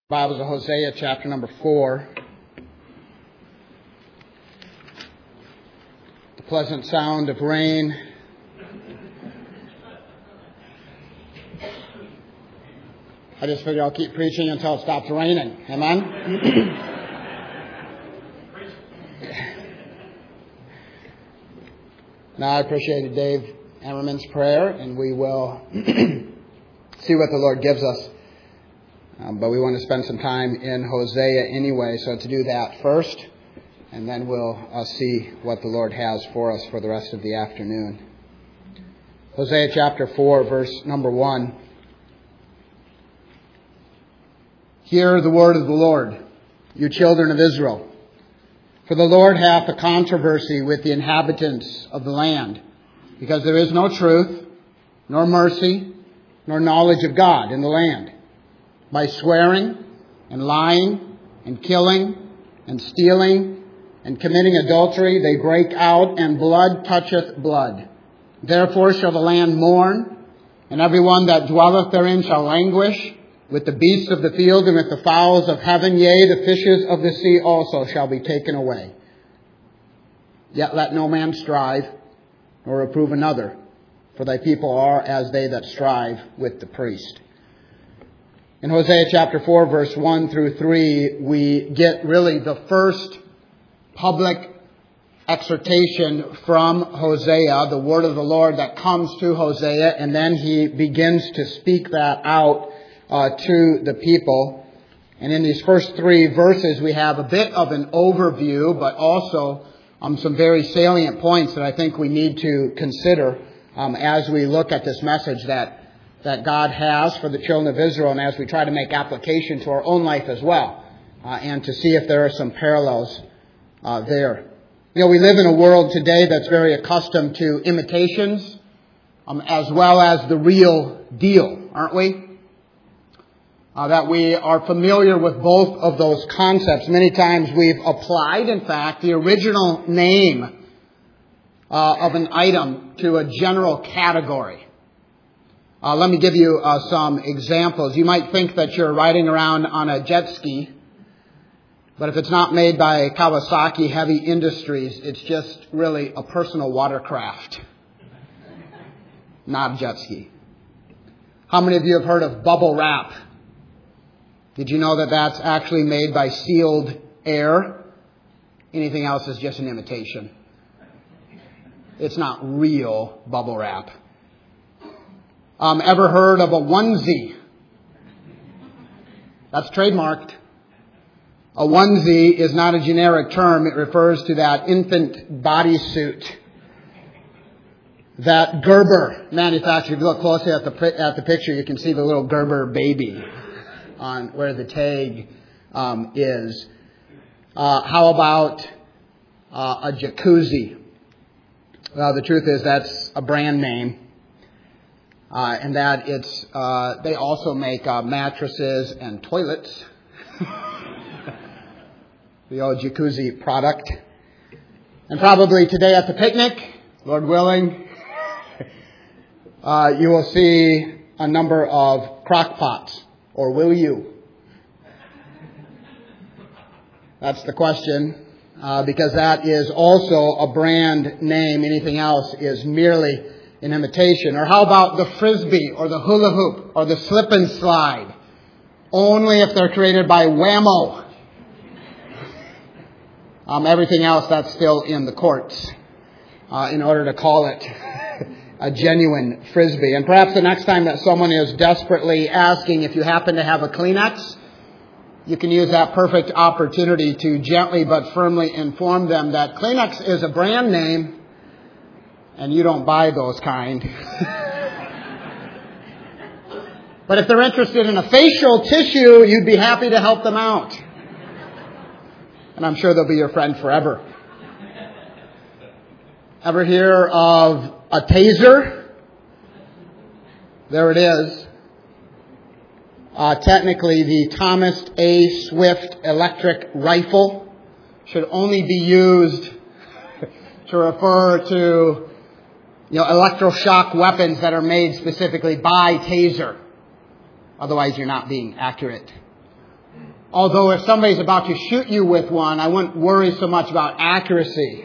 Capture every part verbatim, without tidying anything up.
Bibles of Hosea chapter number four. The pleasant sound of rain. I just figure I'll keep preaching until it stops raining. Amen? Now I appreciated Dave Emmerman's prayer, and we will see what the Lord gives us. Um, but we want to spend some time in Hosea anyway, so to do that first, and then we'll uh, see what the Lord has for us for the rest of the afternoon. Hosea chapter four, verse number one. Hear the word of the Lord, you children of Israel. For the Lord hath a controversy with the inhabitants of the land, because there is no truth, nor mercy, nor knowledge of God in the land. By swearing and lying and killing and stealing and committing adultery, they break out, and blood toucheth blood. Therefore shall the land mourn, and every one that dwelleth therein shall languish. With the beasts of the field and with the fowls of heaven, yea, the fishes of the sea also shall be taken away. Yet let no man strive, nor reprove another, for thy people are as they that strive with the priest. In Hosea chapter four, verse one through three, we get really the first public exhortation from Hosea, the word of the Lord that comes to Hosea, and then he begins to speak that out uh, to the people. And in these first three verses, we have a bit of an overview, but also um, some very salient points that I think we need to consider um, as we look at this message that that God has for the children of Israel, and as we try to make application to our own life as well, uh, and to see if there are some parallels uh, there. You know, we live in a world today that's very accustomed to imitations, um, as well as the real deal, aren't we? Uh, that we are familiar with both of those concepts. Many times we've applied, in fact, the original name uh, of an item to a general category. Uh, let me give you uh, some examples. You might think that you're riding around on a jet ski, but if it's not made by Kawasaki Heavy Industries, it's just really a personal watercraft, not a jet ski. How many of you have heard of bubble wrap? Did you know that that's actually made by Sealed Air? Anything else is just an imitation. It's not real bubble wrap. Um, ever heard of a onesie? That's trademarked. A onesie is not a generic term. It refers to that infant bodysuit that Gerber manufactured. If you look closely at the at the picture, you can see the little Gerber baby on where the tag um, is. Uh, how about uh, a jacuzzi? Well, the truth is that's a brand name. Uh, and that it's, uh, they also make uh, mattresses and toilets. The old jacuzzi product. And probably today at the picnic, Lord willing, uh, you will see a number of crock pots. Or will you? That's the question. Uh, because that is also a brand name. Anything else is merely an imitation. Or how about the frisbee or the hula hoop or the slip and slide? Only if they're created by Whammo. Um, everything else, that's still in the courts uh, in order to call it a genuine frisbee. And perhaps the next time that someone is desperately asking if you happen to have a Kleenex, you can use that perfect opportunity to gently but firmly inform them that Kleenex is a brand name, and you don't buy those kind. But if they're interested in a facial tissue, you'd be happy to help them out. And I'm sure they'll be your friend forever. Ever hear of a taser? There it is. Uh, technically, the Thomas A. Swift electric rifle should only be used to refer to You know, electroshock weapons that are made specifically by Taser. Otherwise, you're not being accurate. Although if somebody's about to shoot you with one, I wouldn't worry so much about accuracy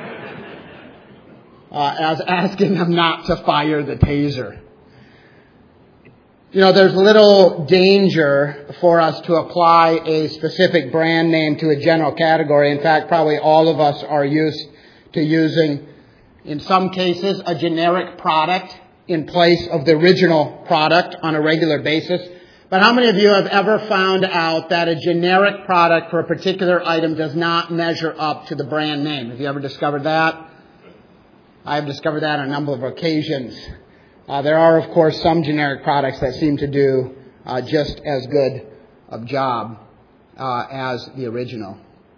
uh, as asking them not to fire the taser. You know, there's little danger for us to apply a specific brand name to a general category. In fact, probably all of us are used to using, in some cases, a generic product in place of the original product on a regular basis. But how many of you have ever found out that a generic product for a particular item does not measure up to the brand name? Have you ever discovered that? I've discovered that on a number of occasions. Uh, there are, of course, some generic products that seem to do uh, just as good a job uh, as the original.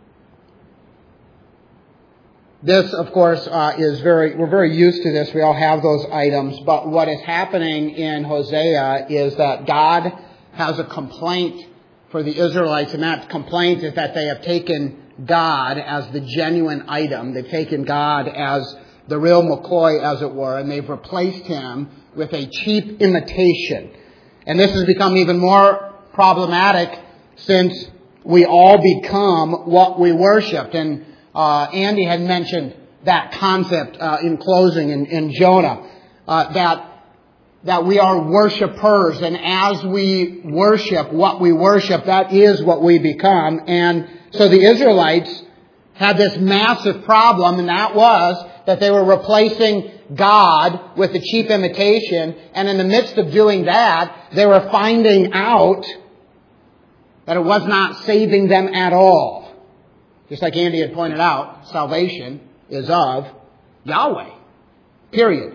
This, of course, uh, is very, we're very used to this. We all have those items. But what is happening in Hosea is that God has a complaint for the Israelites, and that complaint is that they have taken God as the genuine item. They've taken God as the real McCoy, as it were, and they've replaced Him with a cheap imitation. And this has become even more problematic since we all become what we worship. And uh, Andy had mentioned that concept uh, in closing in, in Jonah, uh, that that we are worshipers, and as we worship what we worship, that is what we become. And so the Israelites had this massive problem, and that was that they were replacing God with a cheap imitation, and in the midst of doing that, they were finding out that it was not saving them at all. Just like Andy had pointed out, salvation is of Yahweh. Period.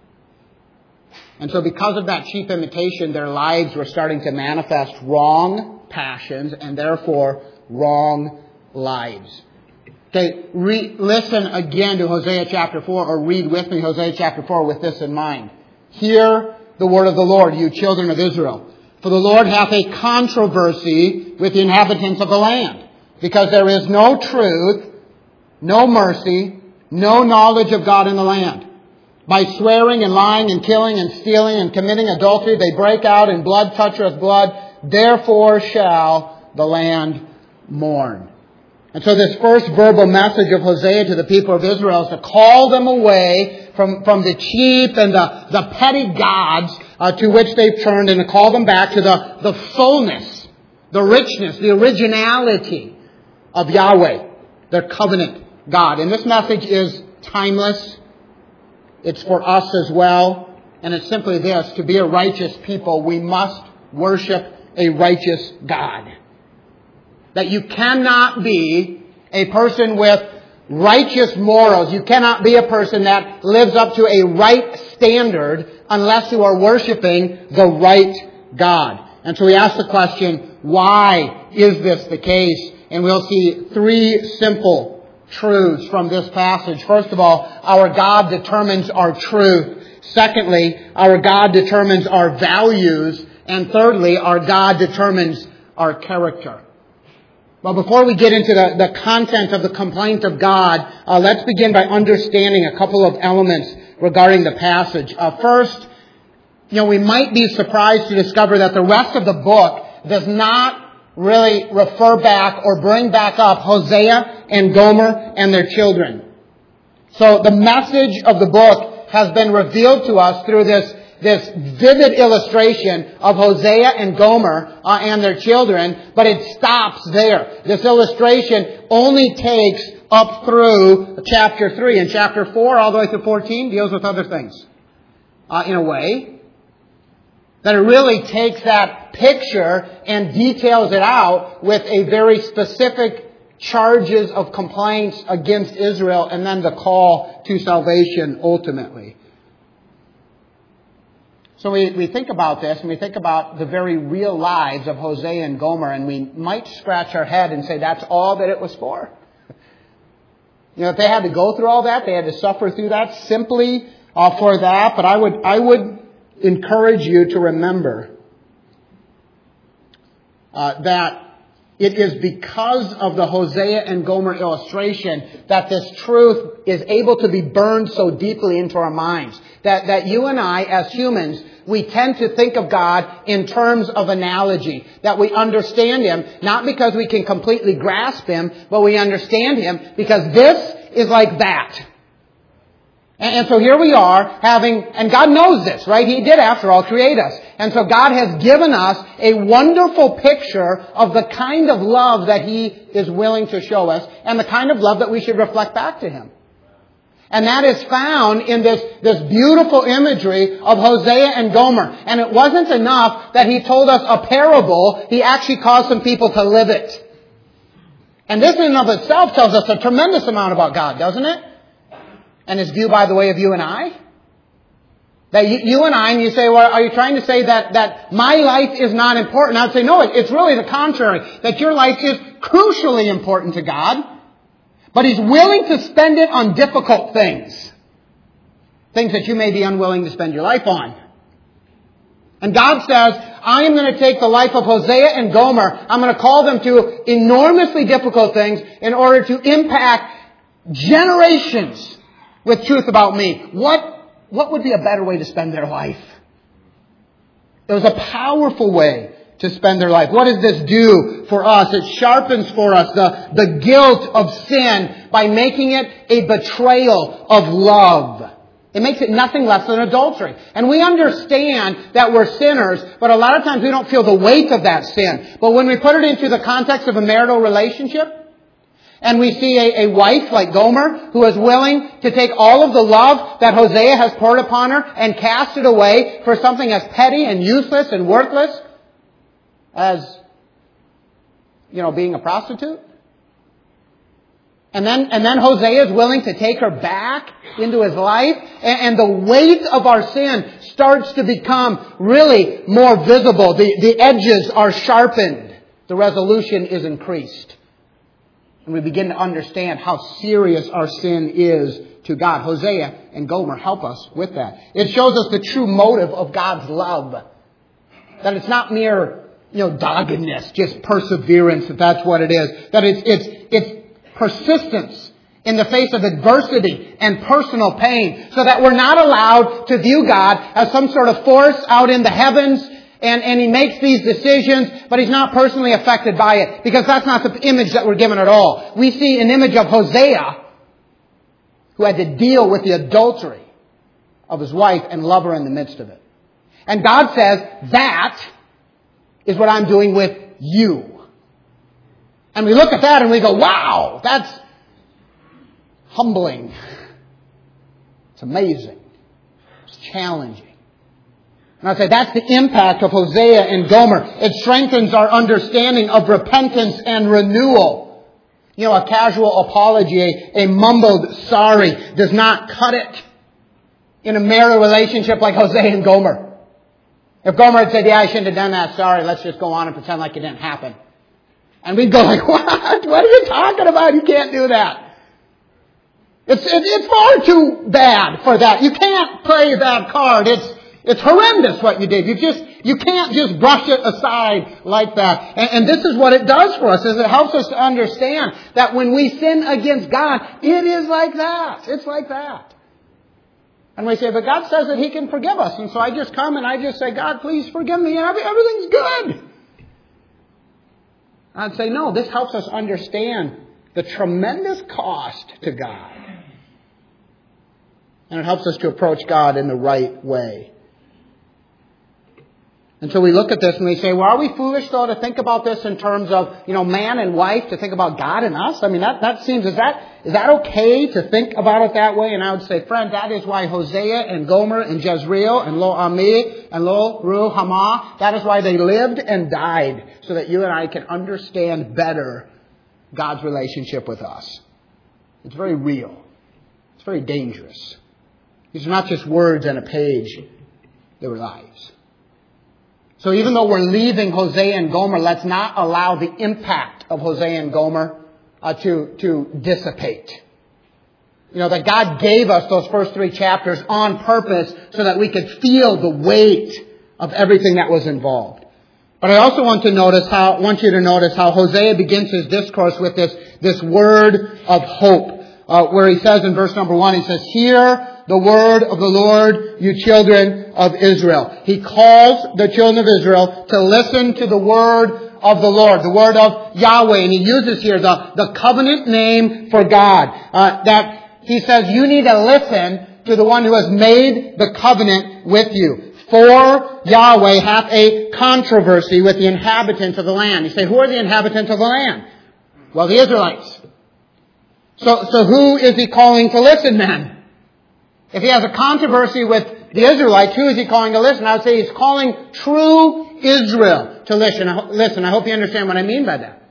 And so because of that cheap imitation, their lives were starting to manifest wrong passions and therefore wrong lives. Okay, re- listen again to Hosea chapter four, or read with me Hosea chapter four with this in mind. Hear the word of the Lord, you children of Israel. For the Lord hath a controversy with the inhabitants of the land, because there is no truth, no mercy, no knowledge of God in the land. By swearing and lying and killing and stealing and committing adultery, they break out, and blood toucheth blood. Therefore shall the land mourn. And so this first verbal message of Hosea to the people of Israel is to call them away from, from the cheap and the, the petty gods uh, to which they've turned, and to call them back to the, the fullness, the richness, the originality of Yahweh, their covenant God. And this message is timeless. It's for us as well. And it's simply this: to be a righteous people, we must worship a righteous God. That you cannot be a person with righteous morals. You cannot be a person that lives up to a right standard unless you are worshiping the right God. And so we ask the question, why is this the case? And we'll see three simple truths from this passage. First of all, our God determines our truth. Secondly, our God determines our values. And thirdly, our God determines our character. Well, before we get into the, the content of the complaint of God, uh, let's begin by understanding a couple of elements regarding the passage. Uh, first, you know, we might be surprised to discover that the rest of the book does not really refer back or bring back up Hosea and Gomer and their children. So the message of the book has been revealed to us through this This vivid illustration of Hosea and Gomer uh, and their children, but it stops there. This illustration only takes up through chapter three. And chapter four, all the way through fourteen, deals with other things. Uh, in a way that it really takes that picture and details it out with a very specific charges of complaints against Israel, and then the call to salvation ultimately. So we, we think about this, and we think about the very real lives of Hosea and Gomer, and we might scratch our head and say that's all that it was for. You know, if they had to go through all that, they had to suffer through that simply uh, for that. But I would I would encourage you to remember uh, that it is because of the Hosea and Gomer illustration that this truth is able to be burned so deeply into our minds that, that you and I, as humans, we tend to think of God in terms of analogy, that we understand Him, not because we can completely grasp Him, but we understand Him because this is like that. And, and so here we are having, and God knows this, right? He did, after all, create us. And so God has given us a wonderful picture of the kind of love that He is willing to show us and the kind of love that we should reflect back to Him. And that is found in this, this beautiful imagery of Hosea and Gomer. And it wasn't enough that He told us a parable. He actually caused some people to live it. And this in and of itself tells us a tremendous amount about God, doesn't it? And His view by the way of you and I. That you, you and I, and you say, well, are you trying to say that, that my life is not important? I would say, no, it, it's really the contrary. That your life is crucially important to God. But He's willing to spend it on difficult things. Things that you may be unwilling to spend your life on. And God says, I am going to take the life of Hosea and Gomer. I'm going to call them to enormously difficult things in order to impact generations with truth about me. What, what would be a better way to spend their life? It was a powerful way to spend their life. What does this do for us? It sharpens for us the, the guilt of sin by making it a betrayal of love. It makes it nothing less than adultery. And we understand that we're sinners, but a lot of times we don't feel the weight of that sin. But when we put it into the context of a marital relationship, and we see a, a wife like Gomer who is willing to take all of the love that Hosea has poured upon her and cast it away for something as petty and useless and worthless as, you know, being a prostitute. And then, and then Hosea is willing to take her back into his life. And, and the weight of our sin starts to become really more visible. The, the edges are sharpened. The resolution is increased. And we begin to understand how serious our sin is to God. Hosea and Gomer help us with that. It shows us the true motive of God's love. That it's not mere, you know, doggedness, just perseverance, that that's what it is. That it's, it's, it's persistence in the face of adversity and personal pain, so that we're not allowed to view God as some sort of force out in the heavens, and, and He makes these decisions, but He's not personally affected by it, because that's not the image that we're given at all. We see an image of Hosea, who had to deal with the adultery of his wife and love her in the midst of it. And God says, that is what I'm doing with you. And we look at that and we go, wow, that's humbling. It's amazing. It's challenging. And I say that's the impact of Hosea and Gomer. It strengthens our understanding of repentance and renewal. You know, a casual apology, a, a mumbled sorry does not cut it in a marital relationship like Hosea and Gomer. If Gomer had said, yeah, I shouldn't have done that, sorry, let's just go on and pretend like it didn't happen. And we'd go like, what? What are you talking about? You can't do that. It's, it, it's far too bad for that. You can't play that card. It's, it's horrendous what you did. You just, you can't just brush it aside like that. And, and this is what it does for us, is it helps us to understand that when we sin against God, it is like that. It's like that. And we say, but God says that He can forgive us. And so I just come and I just say, God, please forgive me. And everything's good. I'd say, no, this helps us understand the tremendous cost to God. And it helps us to approach God in the right way. And so we look at this and we say, well, are we foolish, though, to think about this in terms of, you know, man and wife, to think about God and us? I mean, that, that seems, is that, is that okay to think about it that way? And I would say, friend, that is why Hosea and Gomer and Jezreel and Lo Ami and Lo Ruhamah, that is why they lived and died, so that you and I can understand better God's relationship with us. It's very real. It's very dangerous. These are not just words on a page. They were lives. So even though we're leaving Hosea and Gomer, let's not allow the impact of Hosea and Gomer uh, to, to dissipate. You know, that God gave us those first three chapters on purpose so that we could feel the weight of everything that was involved. But I also want to notice how, want you to notice how Hosea begins his discourse with this, this word of hope. uh, where he says in verse number one, he says, "Hear the word of the Lord, you children of Israel." He calls the children of Israel to listen to the word of the Lord, the word of Yahweh. And he uses here the, the covenant name for God. Uh, that he says, you need to listen to the one who has made the covenant with you. For Yahweh hath a controversy with the inhabitants of the land. You say, who are the inhabitants of the land? Well, the Israelites. So, so who is he calling to listen then? If he has a controversy with the Israelites, who is he calling to listen? I would say he's calling true Israel to listen. Listen, I hope you understand what I mean by that.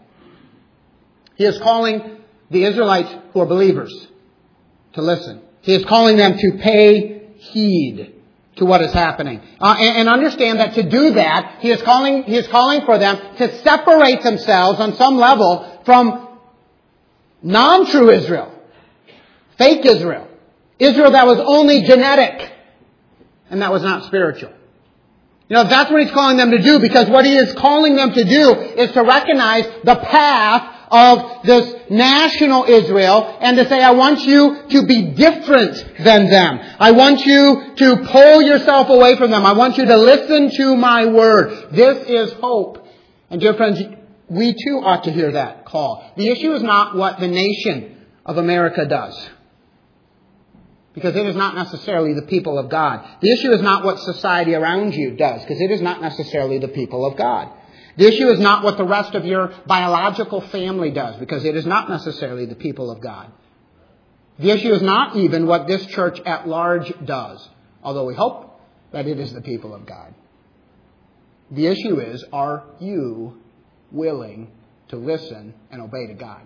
He is calling the Israelites who are believers to listen. He is calling them to pay heed to what is happening. Uh, and, and understand that to do that, he is calling, he is calling for them to separate themselves on some level from non-true Israel. Fake Israel. Israel that was only genetic and that was not spiritual. You know, that's what he's calling them to do, because what he is calling them to do is to recognize the path of this national Israel and to say, I want you to be different than them. I want you to pull yourself away from them. I want you to listen to my word. This is hope. And dear friends, we too ought to hear that call. The issue is not what the nation of America does, because it is not necessarily the people of God. The issue is not what society around you does, because it is not necessarily the people of God. The issue is not what the rest of your biological family does, because it is not necessarily the people of God. The issue is not even what this church at large does, although we hope that it is the people of God. The issue is, are you willing to listen and obey to God?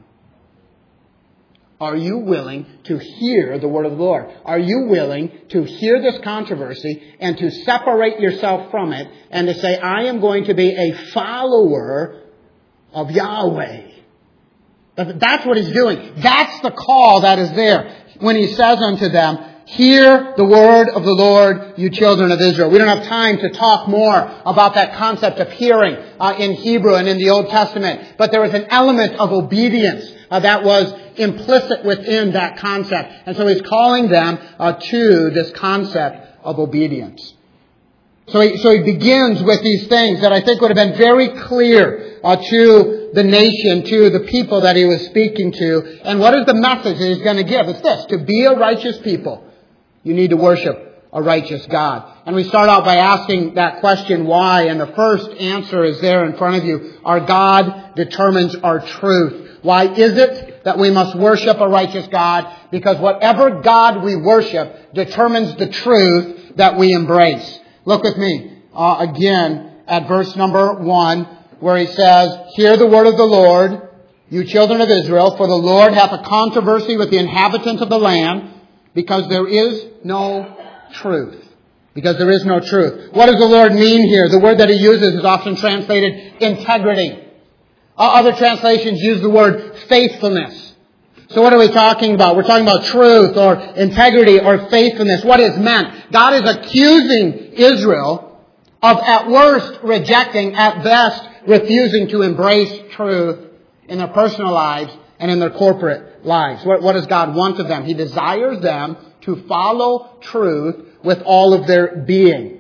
Are you willing to hear the word of the Lord? Are you willing to hear this controversy and to separate yourself from it and to say, I am going to be a follower of Yahweh? That's what he's doing. That's the call that is there when he says unto them, hear the word of the Lord, you children of Israel. We don't have time to talk more about that concept of hearing uh, in Hebrew and in the Old Testament. But there was an element of obedience uh, that was implicit within that concept. And so he's calling them uh, to this concept of obedience. So he, so he begins with these things that I think would have been very clear uh, to the nation, to the people that he was speaking to. And what is the message that he's going to give? It's this: to be a righteous people, you need to worship a righteous God. And we start out by asking that question, why? And the first answer is there in front of you. Our God determines our truth. Why is it that we must worship a righteous God? Because whatever God we worship determines the truth that we embrace. Look with me uh, again at verse number one, where he says, hear the word of the Lord, you children of Israel, for the Lord hath a controversy with the inhabitants of the land, because there is no truth. Because there is no truth. What does the Lord mean here? The word that he uses is often translated integrity. Other translations use the word faithfulness. So what are we talking about? We're talking about truth or integrity or faithfulness. What is meant? God is accusing Israel of at worst rejecting, at best refusing to embrace truth in their personal lives and in their corporate lives. What, what does God want of them? He desires them to follow truth with all of their being.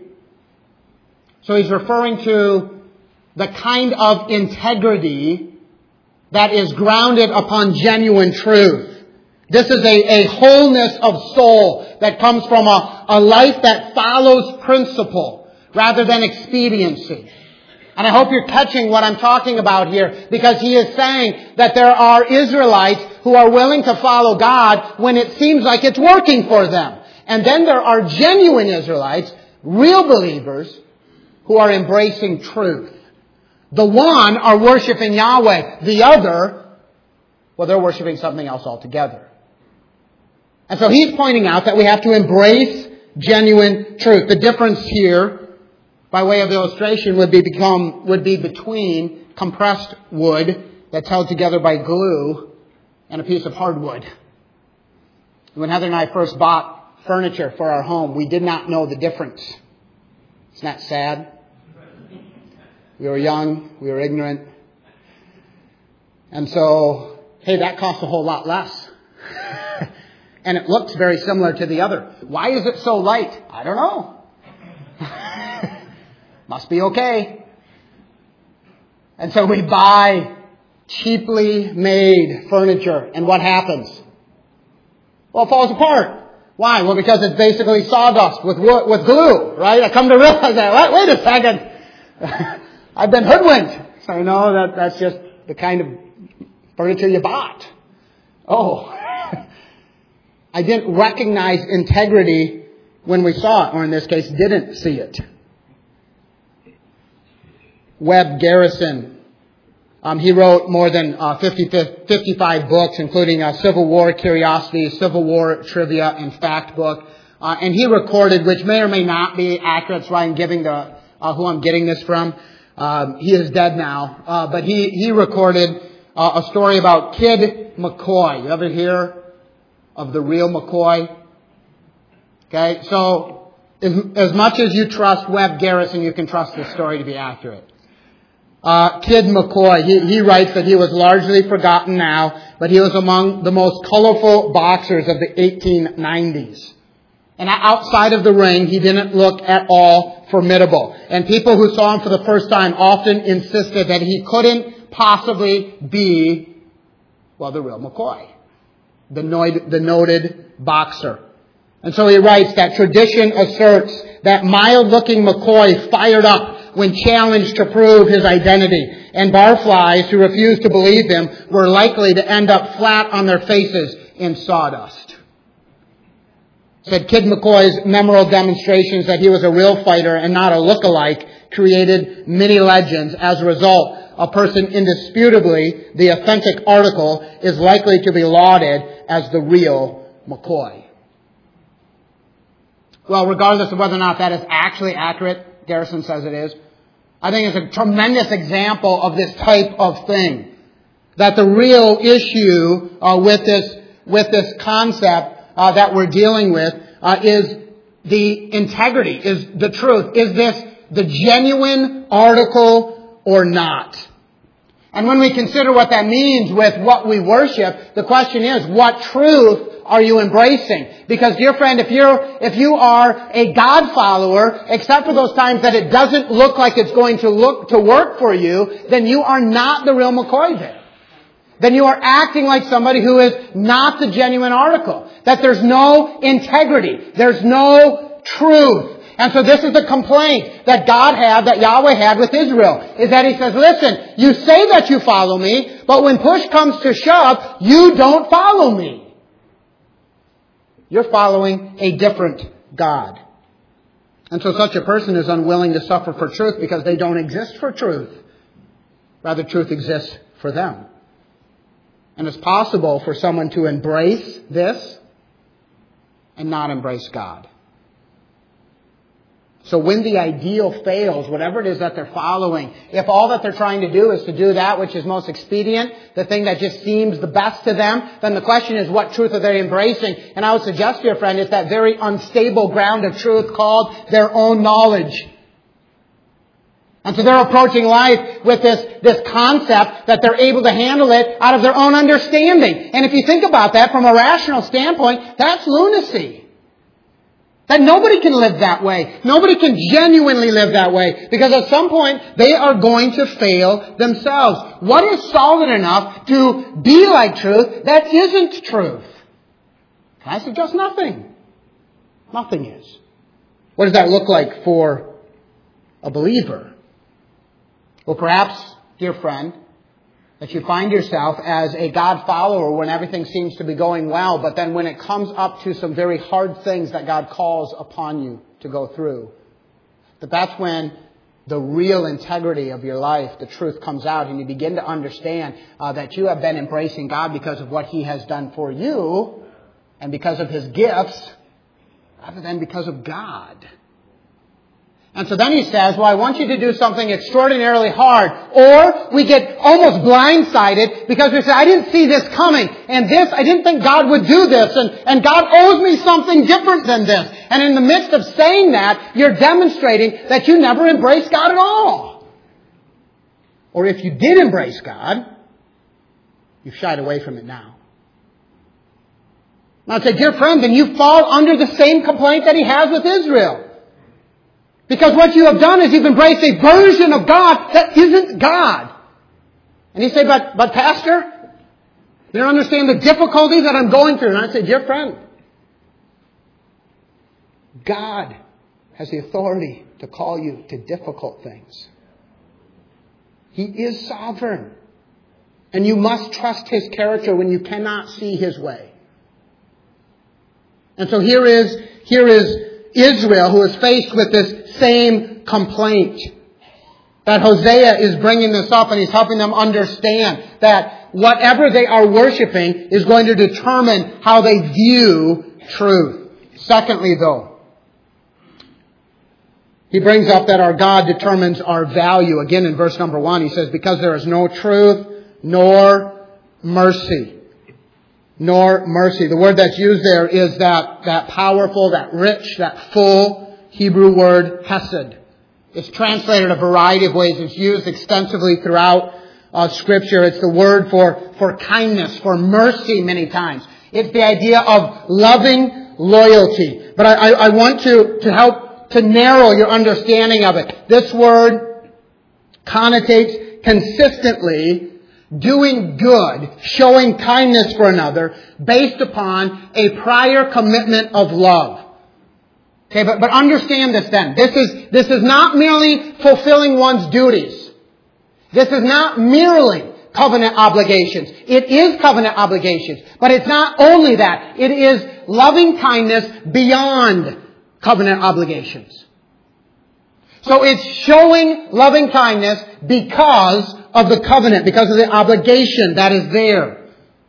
So he's referring to the kind of integrity that is grounded upon genuine truth. This is a, a wholeness of soul that comes from a, a life that follows principle rather than expediency. And I hope you're catching what I'm talking about here, because he is saying that there are Israelites who are willing to follow God when it seems like it's working for them. And then there are genuine Israelites, real believers, who are embracing truth. The one are worshiping Yahweh. The other, well, they're worshiping something else altogether. And so he's pointing out that we have to embrace genuine truth. The difference here, by way of illustration, would be become would be between compressed wood that's held together by glue and a piece of hardwood. When Heather and I first bought furniture for our home, we did not know the difference. Isn't that sad? We were young, we were ignorant. And so, hey, that costs a whole lot less. And it looks very similar to the other. Why is it so light? I don't know. Must be okay. And so we buy cheaply made furniture. And what happens? Well, it falls apart. Why? Well, because it's basically sawdust with wood, with glue, right? I come to realize that. Wait, wait a second. I've been hoodwinked. So no, that, that's just the kind of furniture you bought. Oh. I didn't recognize integrity when we saw it, or in this case, didn't see it. Webb Garrison, um, he wrote more than uh, fifty, fifty-five books, including a Civil War Curiosities, Civil War Trivia, and Fact book. Uh, and he recorded, which may or may not be accurate, that's why I'm giving the uh, who I'm getting this from. Um, he is dead now, uh, but he he recorded uh, a story about Kid McCoy. You ever hear of the real McCoy? Okay, so as, as much as you trust Webb Garrison, you can trust this story to be accurate. Uh, Kid McCoy, he, he writes that he was largely forgotten now, but he was among the most colorful boxers of the eighteen nineties. And outside of the ring, he didn't look at all formidable. And people who saw him for the first time often insisted that he couldn't possibly be, well, the real McCoy. The noted, the noted boxer. And so he writes that tradition asserts that mild-looking McCoy fired up when challenged to prove his identity, and barflies who refused to believe him were likely to end up flat on their faces in sawdust. Said Kid McCoy's memorable demonstrations that he was a real fighter and not a look-alike created many legends. As a result, a person indisputably, the authentic article, is likely to be lauded as the real McCoy. Well, regardless of whether or not that is actually accurate, Garrison says it is, I think it's a tremendous example of this type of thing. That the real issue uh, with this with this concept uh, that we're dealing with uh, is the integrity, is the truth. Is this the genuine article or not? And when we consider what that means with what we worship, the question is, what truth are you embracing? Because, dear friend, if you're, if you are a God follower, except for those times that it doesn't look like it's going to look, to work for you, then you are not the real McCoy there. Then you are acting like somebody who is not the genuine article. That there's no integrity. There's no truth. And so this is the complaint that God had, that Yahweh had with Israel, is that He says, listen, you say that you follow me, but when push comes to shove, you don't follow me. You're following a different God. And so such a person is unwilling to suffer for truth because they don't exist for truth. Rather, truth exists for them. And it's possible for someone to embrace this and not embrace God. So when the ideal fails, whatever it is that they're following, if all that they're trying to do is to do that which is most expedient, the thing that just seems the best to them, then the question is, what truth are they embracing? And I would suggest, dear friend, it's that very unstable ground of truth called their own knowledge. And so they're approaching life with this, this concept that they're able to handle it out of their own understanding. And if you think about that from a rational standpoint, that's lunacy. That nobody can live that way. Nobody can genuinely live that way. Because at some point, they are going to fail themselves. What is solid enough to be like truth that isn't truth? Can I suggest nothing? Nothing is. What does that look like for a believer? Well, perhaps, dear friend, that you find yourself as a God follower when everything seems to be going well, but then when it comes up to some very hard things that God calls upon you to go through, that that's when the real integrity of your life, the truth comes out, and you begin to understand uh, that you have been embracing God because of what He has done for you and because of His gifts, rather than because of God. And so then he says, well, I want you to do something extraordinarily hard. Or we get almost blindsided because we say, I didn't see this coming. And this, I didn't think God would do this. And, and God owes me something different than this. And in the midst of saying that, you're demonstrating that you never embraced God at all. Or if you did embrace God, you've shied away from it now. And I'd say, dear friend, then you fall under the same complaint that he has with Israel. Because what you have done is you've embraced a version of God that isn't God. And you say, but, but Pastor, you don't understand the difficulty that I'm going through. And I say, dear friend, God has the authority to call you to difficult things. He is sovereign. And you must trust His character when you cannot see His way. And so here is, here is Israel who is faced with this same complaint. That Hosea is bringing this up and he's helping them understand that whatever they are worshiping is going to determine how they view truth. Secondly, though, he brings up that our God determines our value. Again, in verse number one, he says, because there is no truth nor mercy. Nor mercy. The word that's used there is that, that powerful, that rich, that full Hebrew word hesed. It's translated a variety of ways. It's used extensively throughout uh, Scripture. It's the word for, for kindness, for mercy many times. It's the idea of loving loyalty. But I, I, I want to, to help to narrow your understanding of it. This word connotates consistently doing good, showing kindness for another, based upon a prior commitment of love. Okay, but, but understand this then. This is, this is not merely fulfilling one's duties. This is not merely covenant obligations. It is covenant obligations. But it's not only that. It is loving kindness beyond covenant obligations. So it's showing loving kindness because of the covenant, because of the obligation that is there.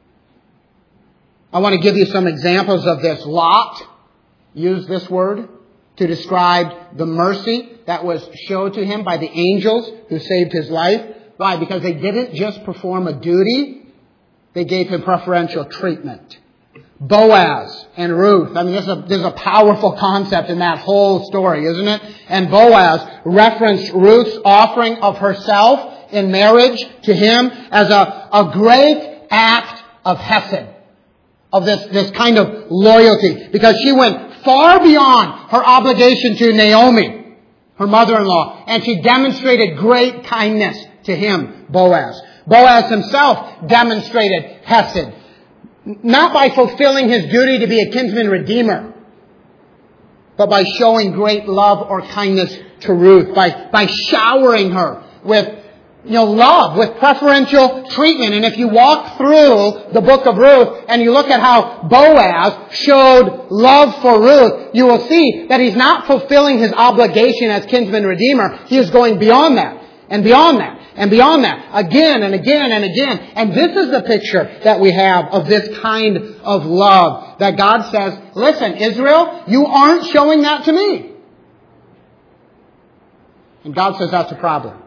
I want to give you some examples of this. Lot used this word to describe the mercy that was showed to him by the angels who saved his life. Why? Because they didn't just perform a duty, they gave him preferential treatment. Boaz and Ruth. I mean, there's a, there's a powerful concept in that whole story, isn't it? And Boaz referenced Ruth's offering of herself in marriage to him as a, a great act of hesed, of this, this kind of loyalty, because she went far beyond her obligation to Naomi, her mother-in-law, and she demonstrated great kindness to him, Boaz. Boaz himself demonstrated hesed, not by fulfilling his duty to be a kinsman redeemer, but by showing great love or kindness to Ruth, by, by showering her with You know, love, with preferential treatment. And if you walk through the book of Ruth and you look at how Boaz showed love for Ruth, you will see that he's not fulfilling his obligation as kinsman redeemer. He is going beyond that, and beyond that, and beyond that, again and again and again. And this is the picture that we have of this kind of love. That God says, listen, Israel, you aren't showing that to me. And God says that's a problem.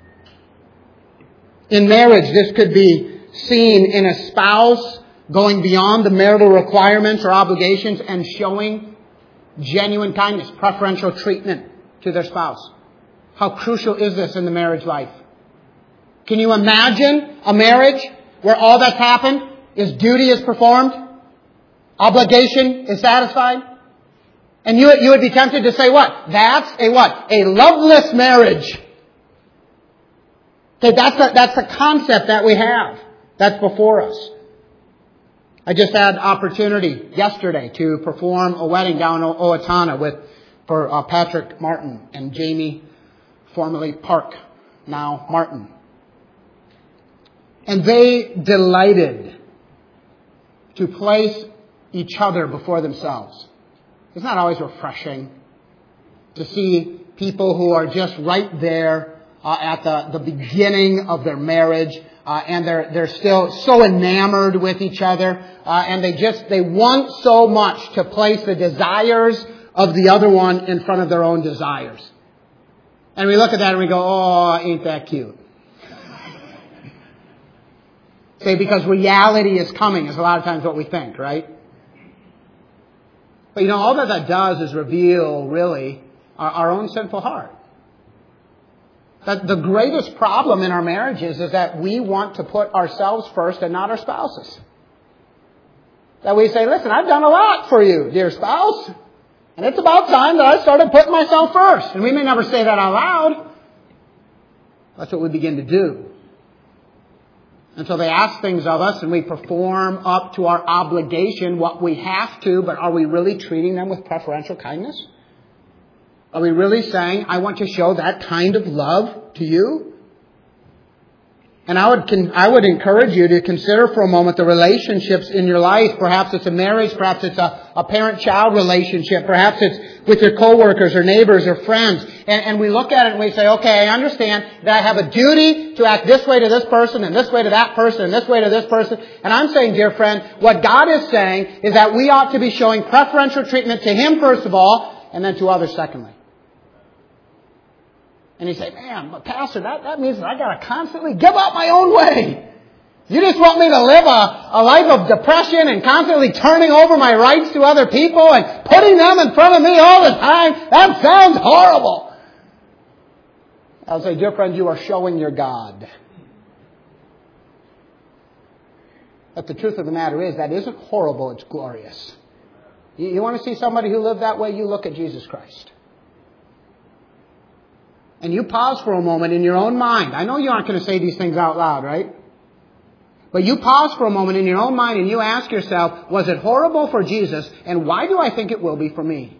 In marriage, this could be seen in a spouse going beyond the marital requirements or obligations and showing genuine kindness, preferential treatment to their spouse. How crucial is this in the marriage life? Can you imagine a marriage where all that's happened is duty is performed, obligation is satisfied? And you, you would be tempted to say what? That's a what? A loveless marriage. Okay, that's a, that's a concept that we have. That's before us. I just had opportunity yesterday to perform a wedding down in Owatonna with, for uh, Patrick Martin and Jamie, formerly Park, now Martin. And they delighted to place each other before themselves. Isn't that always refreshing to see people who are just right there Uh, at the, the beginning of their marriage, uh, and they're they're still so enamored with each other, uh, and they just they want so much to place the desires of the other one in front of their own desires. And we look at that and we go, "Oh, ain't that cute?" Say, because reality is coming is a lot of times what we think, right? But you know, all that that does is reveal really our, our own sinful heart. That the greatest problem in our marriages is that we want to put ourselves first and not our spouses. That we say, listen, I've done a lot for you, dear spouse. And it's about time that I started putting myself first. And we may never say that out loud. That's what we begin to do. And so they ask things of us and we perform up to our obligation what we have to, but are we really treating them with preferential kindness? Are we really saying, I want to show that kind of love to you? And I would I would encourage you to consider for a moment the relationships in your life. Perhaps it's a marriage, perhaps it's a, a parent-child relationship, perhaps it's with your coworkers or neighbors or friends. And, and we look at it and we say, okay, I understand that I have a duty to act this way to this person and this way to that person and this way to this person. And I'm saying, dear friend, what God is saying is that we ought to be showing preferential treatment to Him first of all, and then to others secondly. And you say, man, but Pastor, that, that means that I got to constantly give up my own way. You just want me to live a, a life of depression and constantly turning over my rights to other people and putting them in front of me all the time? That sounds horrible. I'll say, dear friend, you are showing your God. But the truth of the matter is, that isn't horrible, it's glorious. You, you want to see somebody who lived that way? You look at Jesus Christ. And you pause for a moment in your own mind. I know you aren't going to say these things out loud, right? But you pause for a moment in your own mind and you ask yourself, was it horrible for Jesus? And why do I think it will be for me?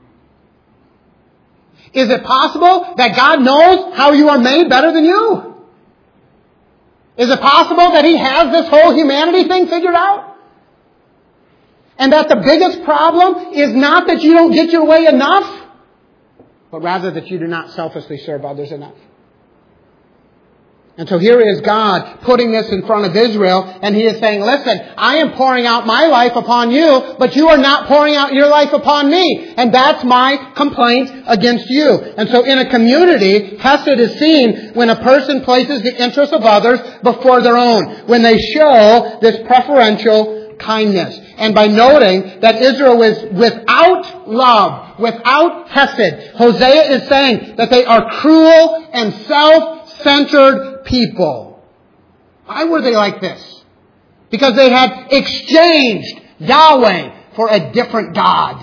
Is it possible that God knows how you are made better than you? Is it possible that He has this whole humanity thing figured out? And that the biggest problem is not that you don't get your way enough, but rather that you do not selfishly serve others enough. And so here is God putting this in front of Israel, and He is saying, listen, I am pouring out my life upon you, but you are not pouring out your life upon me. And that's my complaint against you. And so in a community, Hesed is seen when a person places the interests of others before their own, when they show this preferential kindness. And by noting that Israel is without love, without Hesed, Hosea is saying that they are cruel and self-centered people. Why were they like this? Because they had exchanged Yahweh for a different God.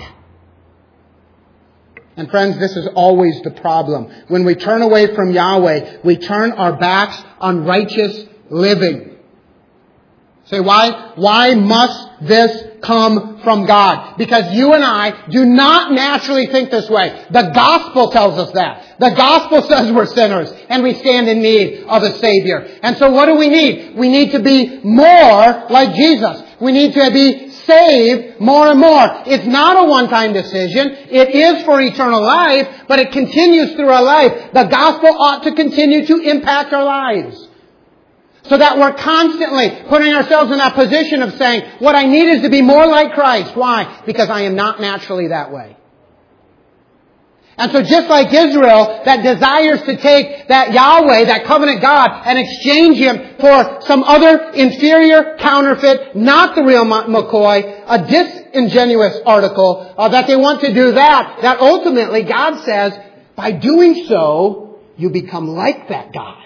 And friends, this is always the problem. When we turn away from Yahweh, we turn our backs on righteous living. Say, why? Why must this come from God? Because you and I do not naturally think this way. The gospel tells us that. The gospel says we're sinners and we stand in need of a Savior. And so what do we need? We need to be more like Jesus. We need to be saved more and more. It's not a one-time decision. It is for eternal life, but it continues through our life. The gospel ought to continue to impact our lives. So that we're constantly putting ourselves in that position of saying, what I need is to be more like Christ. Why? Because I am not naturally that way. And so just like Israel that desires to take that Yahweh, that covenant God, and exchange Him for some other inferior counterfeit, not the real McCoy, a disingenuous article, uh, that they want to do that, that ultimately God says, by doing so, you become like that God.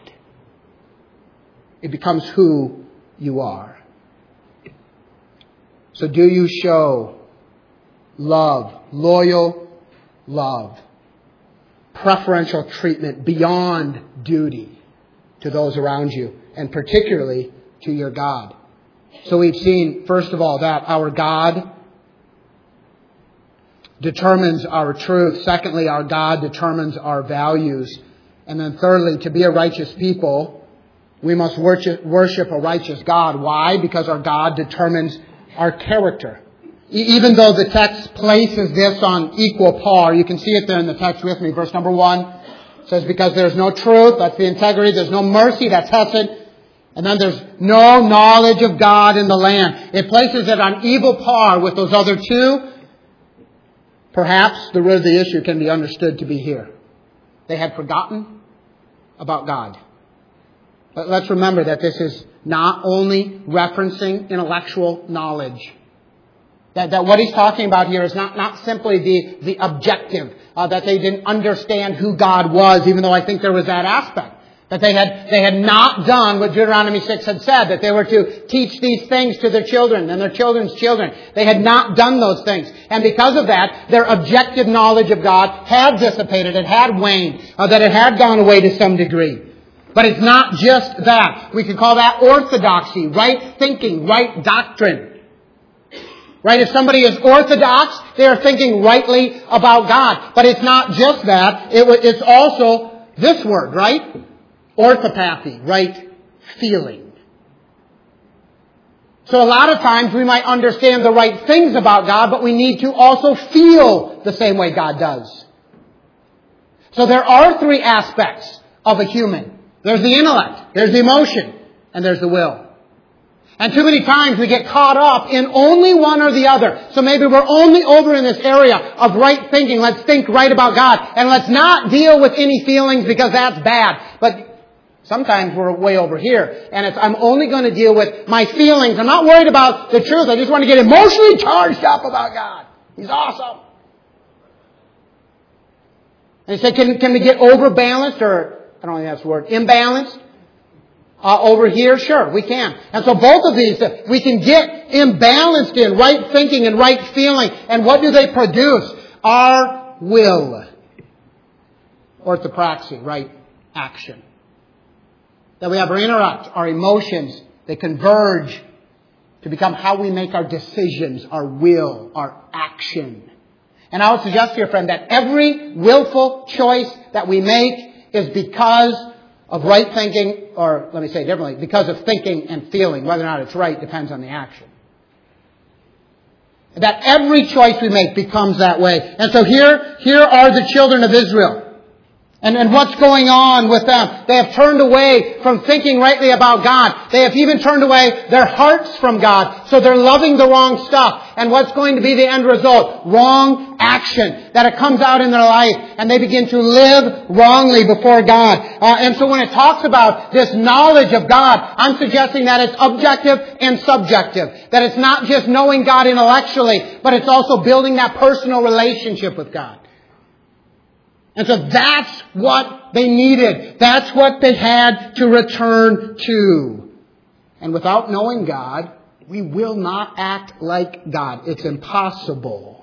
It becomes who you are. So do you show love, loyal love, preferential treatment beyond duty to those around you, and particularly to your God? So we've seen, first of all, that our God determines our truth. Secondly, our God determines our values. And then thirdly, to be a righteous people, we must worship, worship a righteous God. Why? Because our God determines our character. E- even though the text places this on equal par, you can see it there in the text with me. Verse number one says, because there's no truth, that's the integrity. There's no mercy, that's Hesed. And then there's no knowledge of God in the land. It places it on equal par with those other two. Perhaps the root of the issue can be understood to be here. They had forgotten about God. But let's remember that this is not only referencing intellectual knowledge. That, that what he's talking about here is not, not simply the, the objective, uh, that they didn't understand who God was, even though I think there was that aspect. That they had, they had not done what Deuteronomy six had said, that they were to teach these things to their children and their children's children. They had not done those things. And because of that, their objective knowledge of God had dissipated, it had waned, uh, that it had gone away to some degree. But it's not just that. We could call that orthodoxy, right thinking, right doctrine. Right? If somebody is orthodox, they are thinking rightly about God. But it's not just that. It, it's also this word, right? Orthopathy, right feeling. So a lot of times we might understand the right things about God, but we need to also feel the same way God does. So there are three aspects of a human. There's the intellect, there's the emotion, and there's the will. And too many times we get caught up in only one or the other. So maybe we're only over in this area of right thinking. Let's think right about God. And let's not deal with any feelings because that's bad. But sometimes we're way over here. And it's, I'm only going to deal with my feelings. I'm not worried about the truth. I just want to get emotionally charged up about God. He's awesome. And you say, can, can we get overbalanced or, I don't think that's the word, imbalanced? Uh, over here, sure, we can. And so both of these, uh, we can get imbalanced in right thinking and right feeling. And what do they produce? Our will. Orthopraxy, right action. That we have our intellect, our emotions, they converge to become how we make our decisions, our will, our action. And I would suggest to your friend that every willful choice that we make is because of right thinking, or let me say it differently, because of thinking and feeling. Whether or not it's right depends on the action. That every choice we make becomes that way. And so here, here are the children of Israel. And, and what's going on with them? They have turned away from thinking rightly about God. They have even turned away their hearts from God. So they're loving the wrong stuff. And what's going to be the end result? Wrong action. That it comes out in their life. And they begin to live wrongly before God. Uh, and so when it talks about this knowledge of God, I'm suggesting that it's objective and subjective. That it's not just knowing God intellectually, but it's also building that personal relationship with God. And so that's what they needed. That's what they had to return to. And without knowing God, we will not act like God. It's impossible.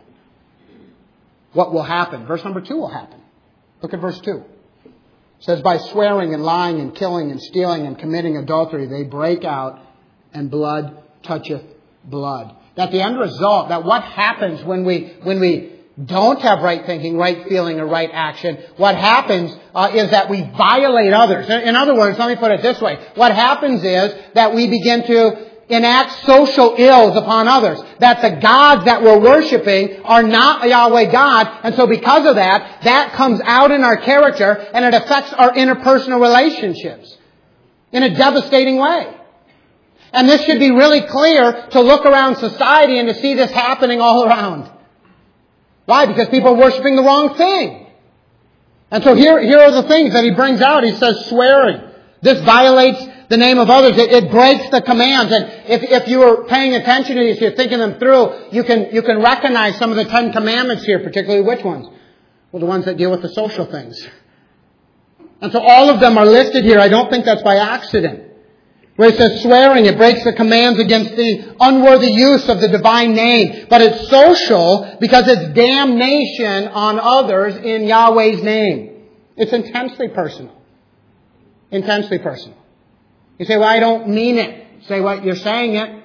What will happen? Verse number two will happen. Look at verse two. It says, by swearing and lying and killing and stealing and committing adultery, they break out and blood toucheth blood. That the end result, that what happens when we, when we don't have right thinking, right feeling, or right action, what happens uh, is that we violate others. In other words, let me put it this way. What happens is that we begin to enact social ills upon others. That the gods that we're worshiping are not Yahweh God. And so because of that, that comes out in our character and it affects our interpersonal relationships in a devastating way. And this should be really clear to look around society and to see this happening all around. Why? Because people are worshiping the wrong thing. And so here, here are the things that he brings out. He says swearing. This violates the name of others. It, it breaks the commands. And if, if you are paying attention to these, you're thinking them through, you can, you can recognize some of the Ten Commandments here, particularly which ones? Well, the ones that deal with the social things. And so all of them are listed here. I don't think that's by accident. Where it says swearing, it breaks the commands against the unworthy use of the divine name. But it's social because it's damnation on others in Yahweh's name. It's intensely personal. Intensely personal. You say, well, I don't mean it. You say, well, you're saying it.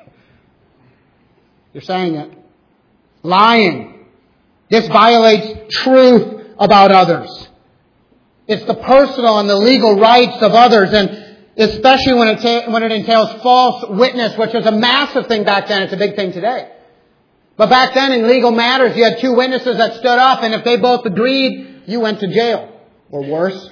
You're saying it. Lying. This violates truth about others. It's the personal and the legal rights of others, and especially when it, ta- when it entails false witness, which was a massive thing back then. It's a big thing today. But back then in legal matters, you had two witnesses that stood up, and if they both agreed, you went to jail. Or worse.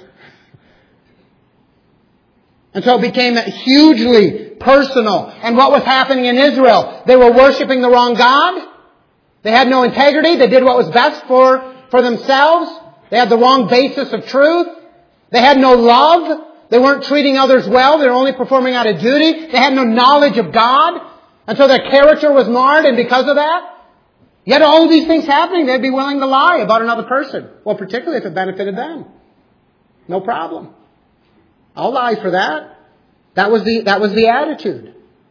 And so it became hugely personal. And what was happening in Israel? They were worshiping the wrong God. They had no integrity. They did what was best for, for themselves. They had the wrong basis of truth. They had no love. They weren't treating others well. They were only performing out of duty. They had no knowledge of God. And so their character was marred. And because of that, yet all of these things happening, they'd be willing to lie about another person. Well, particularly if it benefited them. No problem. I'll lie for that. That was the, that was the attitude.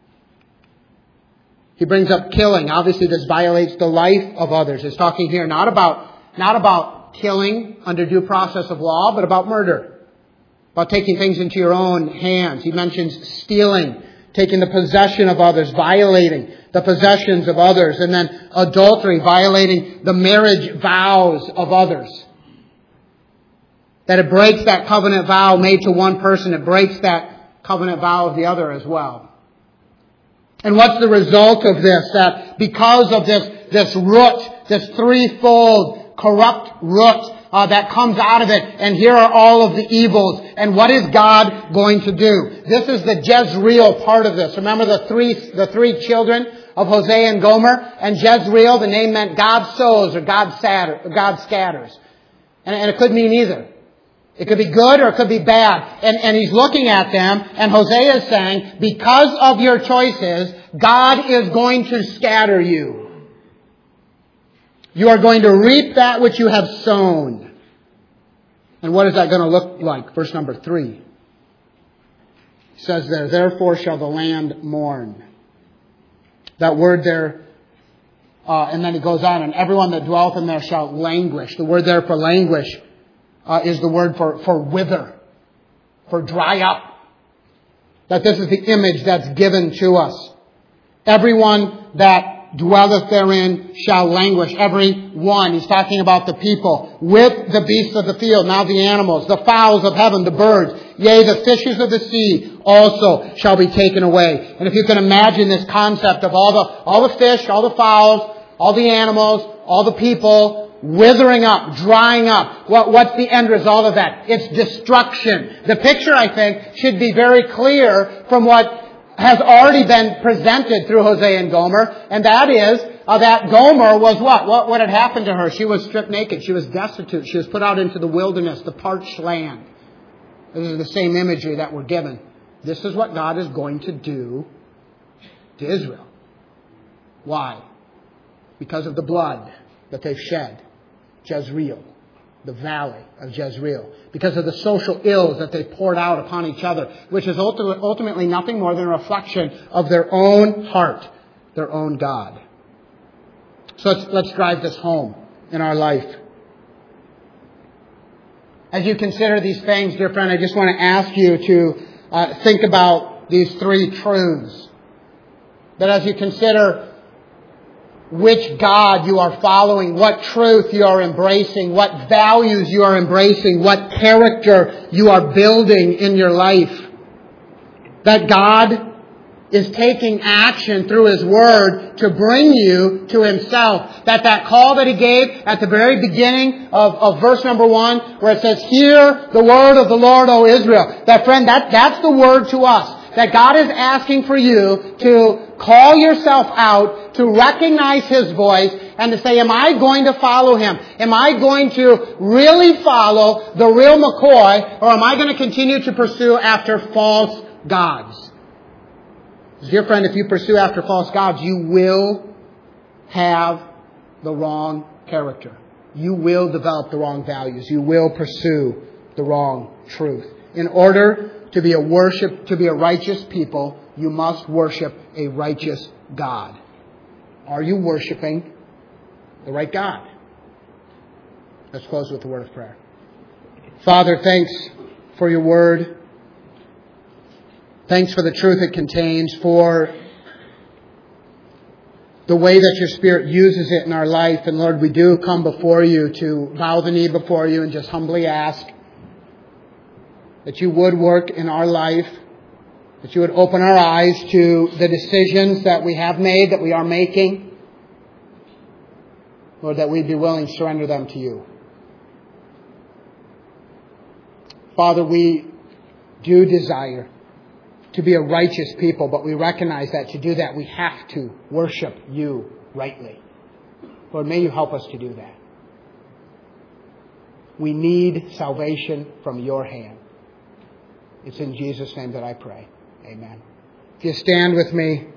He brings up killing. Obviously, this violates the life of others. It's talking here not about, not about killing under due process of law, but about murder. About taking things into your own hands. He mentions stealing, taking the possession of others, violating the possessions of others, and then adultery, violating the marriage vows of others. That it breaks that covenant vow made to one person. It breaks that covenant vow of the other as well. And what's the result of this? That because of this, this root, this threefold corrupt root uh, that comes out of it, and here are all of the evils. And what is God going to do? This is the Jezreel part of this. Remember the three, the three children of Hosea and Gomer? And Jezreel, the name meant God sows or God, scatter, God scatters. And, and it could mean either. It could be good or it could be bad. And, and he's looking at them, and Hosea is saying, because of your choices, God is going to scatter you. You are going to reap that which you have sown. And what is that going to look like? Verse number three. He says there, therefore shall the land mourn. That word there, uh, and then he goes on, and everyone that dwelleth in there shall languish. The word there for languish uh, is the word for, for wither, for dry up. That this is the image that's given to us. Everyone that dwelleth therein shall languish. Every one. He's talking about the people. With the beasts of the field. Now the animals. The fowls of heaven. The birds. Yea, the fishes of the sea also shall be taken away. And if you can imagine this concept of all the, all the fish, all the fowls, all the animals, all the people withering up, drying up. What, what's the end result of that? It's destruction. The picture, I think, should be very clear from what has already been presented through Hosea and Gomer, and that is uh, that Gomer was what? what? What had happened to her? She was stripped naked. She was destitute. She was put out into the wilderness, the parched land. This is the same imagery that we're given. This is what God is going to do to Israel. Why? Because of the blood that they've shed. Jezreel. The valley of Jezreel. Because of the social ills that they poured out upon each other, which is ultimately nothing more than a reflection of their own heart, their own God. So let's, let's drive this home in our life. As you consider these things, dear friend, I just want to ask you to uh, think about these three truths. That as you consider which God you are following, what truth you are embracing, what values you are embracing, what character you are building in your life. That God is taking action through His Word to bring you to Himself. That that call that He gave at the very beginning of, of verse number one, where it says, hear the word of the Lord, O Israel. That friend, that, that's the word to us. That God is asking for you to call yourself out, to recognize His voice, and to say, am I going to follow Him? Am I going to really follow the real McCoy, or am I going to continue to pursue after false gods? Dear friend, if you pursue after false gods, you will have the wrong character. You will develop the wrong values. You will pursue the wrong truth. In order to be a worship, to be a righteous people, you must worship a righteous God. Are you worshiping the right God? Let's close with a word of prayer. Father, thanks for your word. Thanks for the truth it contains, for the way that your Spirit uses it in our life. And Lord, we do come before you to bow the knee before you and just humbly ask that you would work in our life, that you would open our eyes to the decisions that we have made, that we are making. Lord, that we'd be willing to surrender them to you. Father, we do desire to be a righteous people, but we recognize that to do that we have to worship you rightly. Lord, may you help us to do that. We need salvation from your hand. It's in Jesus' name that I pray. Amen. If you stand with me.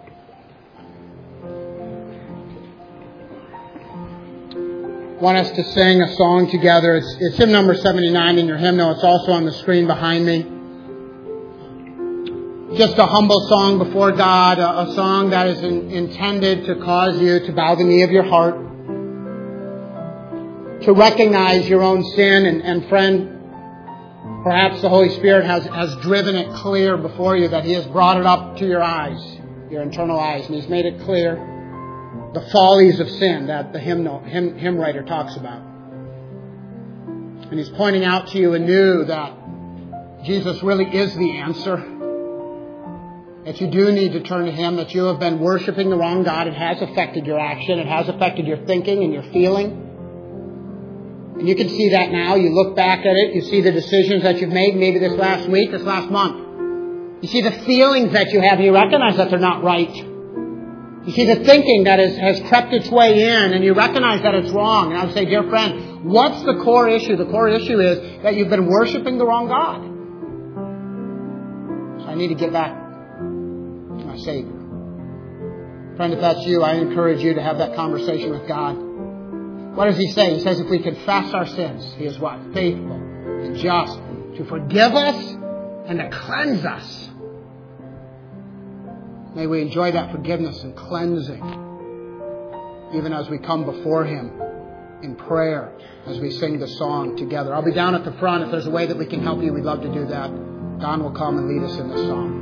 I want us to sing a song together. It's, it's hymn number seventy-nine in your hymnal. It's also on the screen behind me. just a humble song before God, a, a song that is in, intended to cause you to bow the knee of your heart, to recognize your own sin. And, and friend, perhaps the Holy Spirit has, has driven it clear before you, that He has brought it up to your eyes, your internal eyes, and He's made it clear the follies of sin that the hymnal, hymn, hymn writer talks about. And He's pointing out to you anew that Jesus really is the answer, that you do need to turn to Him, that you have been worshiping the wrong God. It has affected your action. It has affected your thinking and your feeling. And you can see that now. You look back at it. You see the decisions that you've made, maybe this last week, this last month. You see the feelings that you have, and you recognize that they're not right. You see the thinking that is, has crept its way in, and you recognize that it's wrong. And I would say, dear friend, what's the core issue? The core issue is that you've been worshiping the wrong God. So I need to get back to my Savior. Friend, if that's you, I encourage you to have that conversation with God. What does He say? He says if we confess our sins, He is what? Faithful and just to forgive us and to cleanse us. May we enjoy that forgiveness and cleansing even as we come before Him in prayer, as we sing the song together. I'll be down at the front. If there's a way that we can help you, we'd love to do that. Don will come and lead us in this song.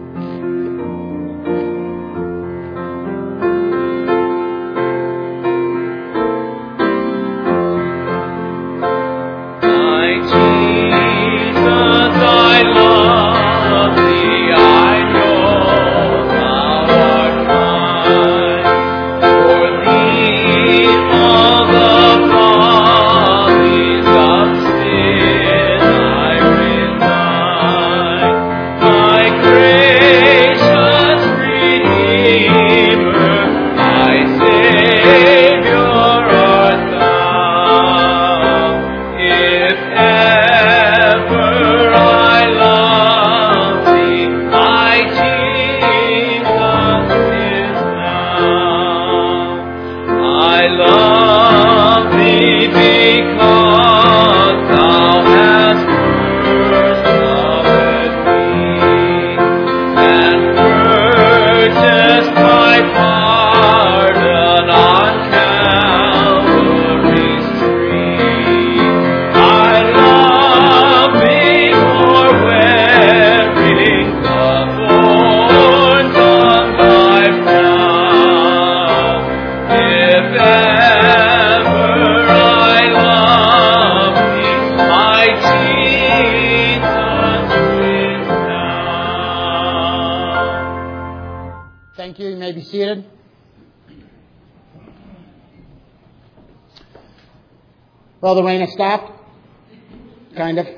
Well, the rain has stopped, kind of.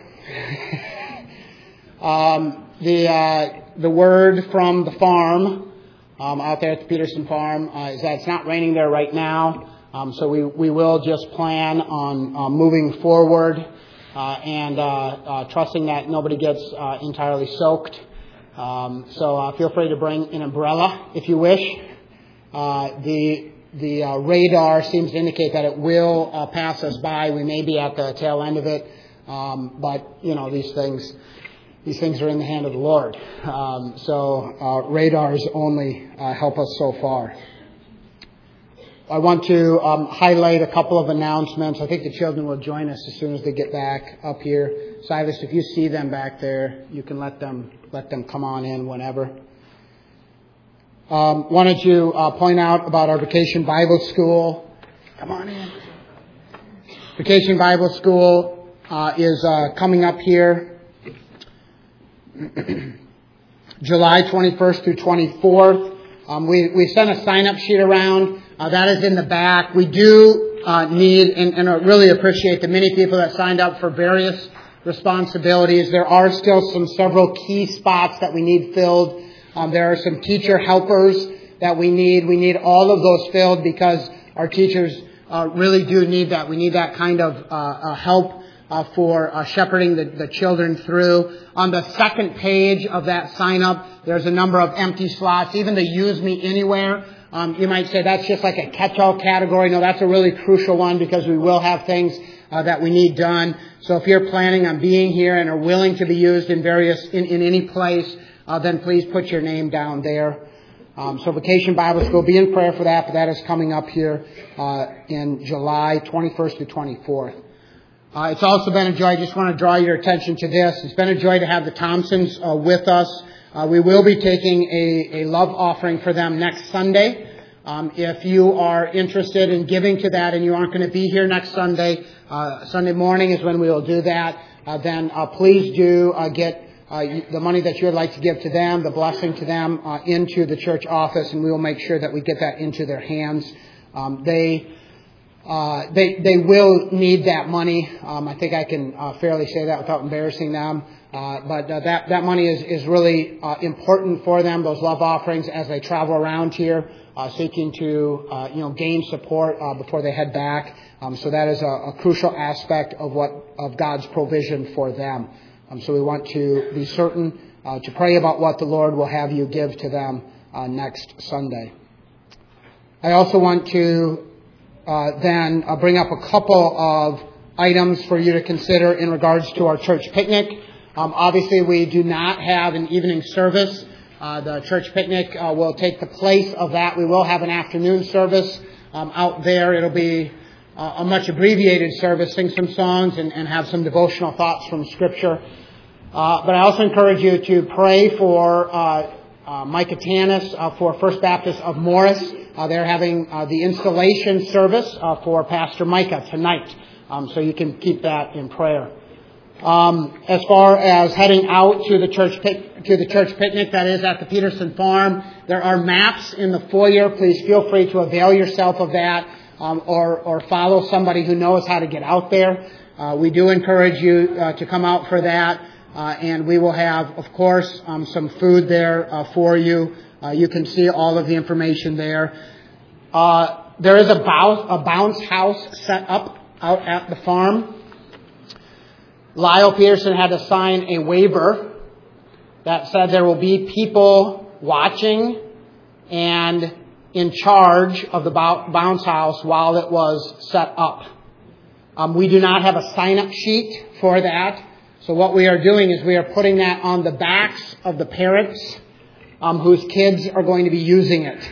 um, the uh, the word from the farm um, out there at the Peterson farm uh, is that it's not raining there right now, um, so we, we will just plan on uh, moving forward uh, and uh, uh, trusting that nobody gets uh, entirely soaked. Um, so uh, feel free to bring an umbrella if you wish. Uh, the The uh, radar seems to indicate that it will uh, pass us by. We may be at the tail end of it, um, but you know these things. These things are in the hand of the Lord. Um, so uh, radars only uh, help us so far. I want to um, highlight a couple of announcements. I think the children will join us as soon as they get back up here. Silas, if you see them back there, you can let them let them come on in whenever. Um, wanted to uh, point out about our Vacation Bible School. Come on in. Vacation Bible School uh, is uh, coming up here July twenty-first through twenty-fourth. Um, we, we sent a sign-up sheet around. Uh, that is in the back. We do uh, need and, and I really appreciate the many people that signed up for various responsibilities. There are still some several key spots that we need filled. Um, there are some teacher helpers that we need. We need all of those filled because our teachers uh, really do need that. We need that kind of uh, uh, help uh, for uh, shepherding the, the children through. On the second page of that sign-up, there's a number of empty slots. Even the Use Me Anywhere, um, you might say that's just like a catch-all category. No, that's a really crucial one because we will have things uh, that we need done. So if you're planning on being here and are willing to be used in various in, in any place, uh, then please put your name down there. Um, so Vacation Bible School, be in prayer for that, but that is coming up here uh, in July twenty-first to twenty-fourth. Uh, it's also been a joy. I just want to draw your attention to this. It's been a joy to have the Thompsons uh, with us. Uh, we will be taking a, a love offering for them next Sunday. Um, if you are interested in giving to that and you aren't going to be here next Sunday, uh, Sunday morning is when we will do that, uh, then uh, please do uh, get uh, the money that you would like to give to them, the blessing to them, uh, into the church office, and we will make sure that we get that into their hands. Um, they, uh, they, they will need that money. Um, I think I can uh, fairly say that without embarrassing them. Uh, but uh, that, that money is, is really uh, important for them, those love offerings, as they travel around here, uh, seeking to, uh, you know, gain support uh, before they head back. Um, so that is a, a crucial aspect of what of God's provision for them. Um, so we want to be certain uh, to pray about what the Lord will have you give to them uh, next Sunday. I also want to uh, then uh, bring up a couple of items for you to consider in regards to our church picnic. Um, obviously, we do not have an evening service. Uh, the church picnic uh, will take the place of that. We will have an afternoon service um, out there. It'll be uh, a much abbreviated service, sing some songs and, and have some devotional thoughts from Scripture. Uh, but I also encourage you to pray for uh, uh, Micah Tanis uh, for First Baptist of Morris. Uh, they're having uh, the installation service uh, for Pastor Micah tonight. Um, so you can keep that in prayer. Um, as far as heading out to the church pic- to the church picnic, that is at the Peterson Farm, there are maps in the foyer. Please feel free to avail yourself of that, um, or or follow somebody who knows how to get out there. Uh, we do encourage you uh, to come out for that, uh, and we will have, of course, um, some food there uh, for you. Uh, you can see all of the information there. Uh, there is a bounce, a bounce house set up out at the farm. Lyle Peterson had to sign a waiver that said there will be people watching and in charge of the bounce house while it was set up. Um, we do not have a sign-up sheet for that. So what we are doing is we are putting that on the backs of the parents um, whose kids are going to be using it.